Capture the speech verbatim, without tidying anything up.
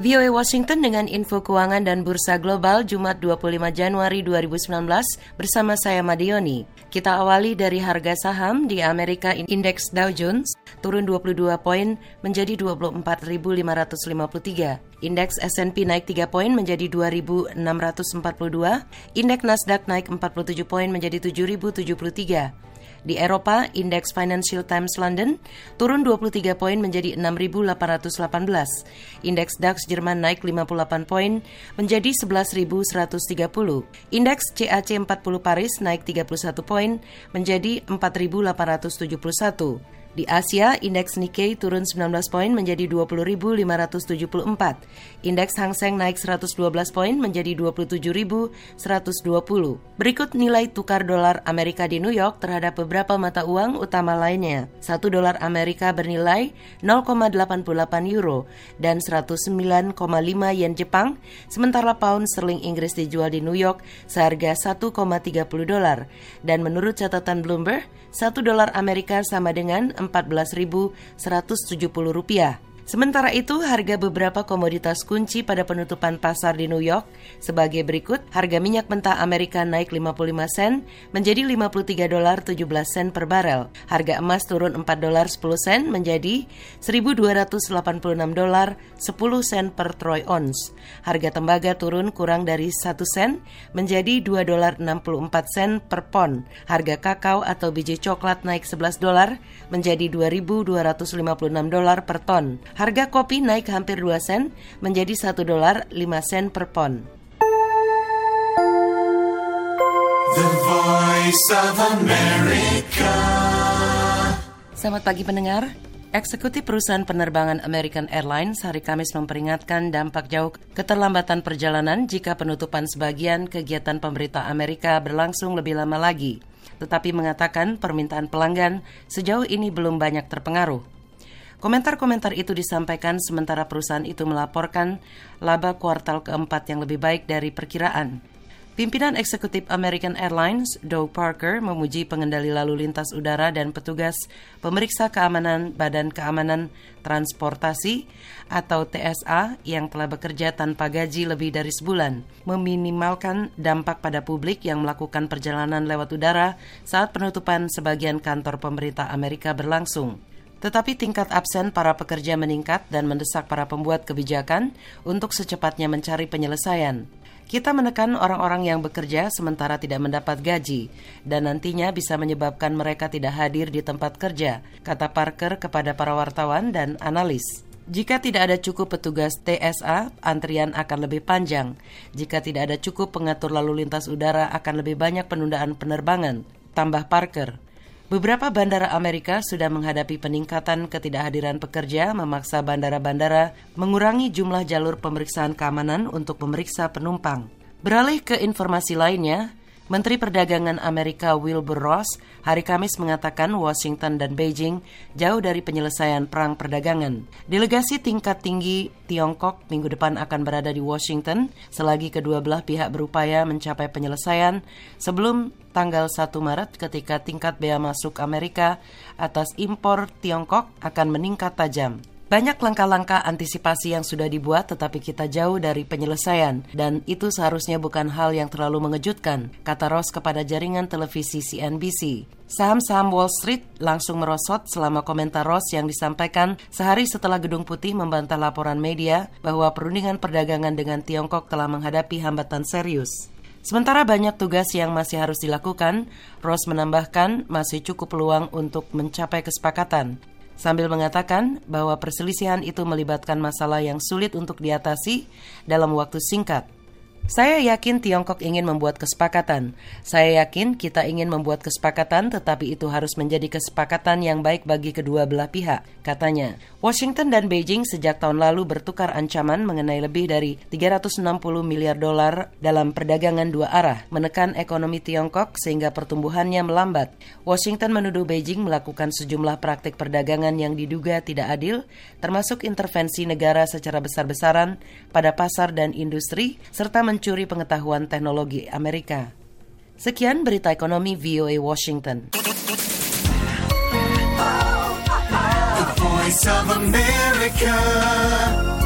V O A Washington dengan info keuangan dan bursa global Jumat dua puluh lima Januari dua ribu sembilan belas bersama saya Madioni. Kita awali dari harga saham. Di Amerika, indeks Dow Jones turun dua puluh dua poin menjadi dua puluh empat ribu lima ratus lima puluh tiga. Indeks S and P naik tiga poin menjadi dua ribu enam ratus empat puluh dua. Indeks Nasdaq naik empat puluh tujuh poin menjadi tujuh ribu tujuh puluh tiga. Di Eropa, indeks Financial Times London turun dua puluh tiga poin menjadi enam ribu delapan ratus delapan belas. Indeks DAX Jerman naik lima puluh delapan poin menjadi sebelas ribu seratus tiga puluh. Indeks C A C empat puluh Paris naik tiga puluh satu poin menjadi empat ribu delapan ratus tujuh puluh satu. Di Asia, indeks Nikkei turun sembilan belas poin menjadi dua puluh ribu lima ratus tujuh puluh empat. Indeks Hang Seng naik seratus dua belas poin menjadi dua puluh tujuh ribu seratus dua puluh. Berikut nilai tukar dolar Amerika di New York terhadap beberapa mata uang utama lainnya. Satu dolar Amerika bernilai nol koma delapan delapan euro dan seratus sembilan koma lima yen Jepang, sementara pound sterling Inggris dijual di New York seharga satu koma tiga puluh dolar. Dan menurut catatan Bloomberg, satu dolar Amerika sama dengan empat belas ribu seratus tujuh puluh rupiah. Sementara itu, harga beberapa komoditas kunci pada penutupan pasar di New York sebagai berikut. Harga minyak mentah Amerika naik lima puluh lima sen menjadi lima puluh tiga dolar tujuh belas sen per barel. Harga emas turun empat dolar sepuluh sen menjadi seribu dua ratus delapan puluh enam dolar sepuluh sen per troy ounce. Harga tembaga turun kurang dari satu sen menjadi dua dolar enam puluh empat sen per pon. Harga kakao atau biji coklat naik sebelas dolar menjadi dua ribu dua ratus lima puluh enam dolar per ton. Harga kopi naik hampir dua sen menjadi satu dolar lima sen per pon. The Voice of America. Selamat pagi pendengar. Eksekutif perusahaan penerbangan American Airlines hari Kamis memperingatkan dampak jauh keterlambatan perjalanan jika penutupan sebagian kegiatan pemerintah Amerika berlangsung lebih lama lagi, tetapi mengatakan permintaan pelanggan sejauh ini belum banyak terpengaruh. Komentar-komentar itu disampaikan sementara perusahaan itu melaporkan laba kuartal keempat yang lebih baik dari perkiraan. Pimpinan eksekutif American Airlines, Doug Parker, memuji pengendali lalu lintas udara dan petugas pemeriksa keamanan Badan Keamanan Transportasi atau T S A yang telah bekerja tanpa gaji lebih dari sebulan, meminimalkan dampak pada publik yang melakukan perjalanan lewat udara saat penutupan sebagian kantor pemerintah Amerika berlangsung. Tetapi tingkat absen para pekerja meningkat dan mendesak para pembuat kebijakan untuk secepatnya mencari penyelesaian. Kita menekan orang-orang yang bekerja sementara tidak mendapat gaji dan nantinya bisa menyebabkan mereka tidak hadir di tempat kerja, kata Parker kepada para wartawan dan analis. Jika tidak ada cukup petugas T S A, antrian akan lebih panjang. Jika tidak ada cukup pengatur lalu lintas udara, akan lebih banyak penundaan penerbangan, tambah Parker. Beberapa bandara Amerika sudah menghadapi peningkatan ketidakhadiran pekerja, memaksa bandara-bandara mengurangi jumlah jalur pemeriksaan keamanan untuk memeriksa penumpang. Beralih ke informasi lainnya, Menteri Perdagangan Amerika Wilbur Ross hari Kamis mengatakan Washington dan Beijing jauh dari penyelesaian perang perdagangan. Delegasi tingkat tinggi Tiongkok minggu depan akan berada di Washington selagi kedua belah pihak berupaya mencapai penyelesaian sebelum tanggal satu Maret ketika tingkat bea masuk Amerika atas impor Tiongkok akan meningkat tajam. Banyak langkah-langkah antisipasi yang sudah dibuat tetapi kita jauh dari penyelesaian dan itu seharusnya bukan hal yang terlalu mengejutkan, kata Ross kepada jaringan televisi C N B C. Saham-saham Wall Street langsung merosot selama komentar Ross yang disampaikan sehari setelah Gedung Putih membantah laporan media bahwa perundingan perdagangan dengan Tiongkok telah menghadapi hambatan serius. Sementara banyak tugas yang masih harus dilakukan, Ross menambahkan masih cukup peluang untuk mencapai kesepakatan, sambil mengatakan bahwa perselisihan itu melibatkan masalah yang sulit untuk diatasi dalam waktu singkat. Saya yakin Tiongkok ingin membuat kesepakatan. Saya yakin kita ingin membuat kesepakatan, tetapi itu harus menjadi kesepakatan yang baik bagi kedua belah pihak, katanya. Washington dan Beijing sejak tahun lalu bertukar ancaman mengenai lebih dari tiga ratus enam puluh miliar dolar dalam perdagangan dua arah, menekan ekonomi Tiongkok sehingga pertumbuhannya melambat. Washington menuduh Beijing melakukan sejumlah praktik perdagangan yang diduga tidak adil, termasuk intervensi negara secara besar-besaran pada pasar dan industri, serta mencuri pengetahuan teknologi Amerika. Sekian berita ekonomi V O A Washington. The Voice of America.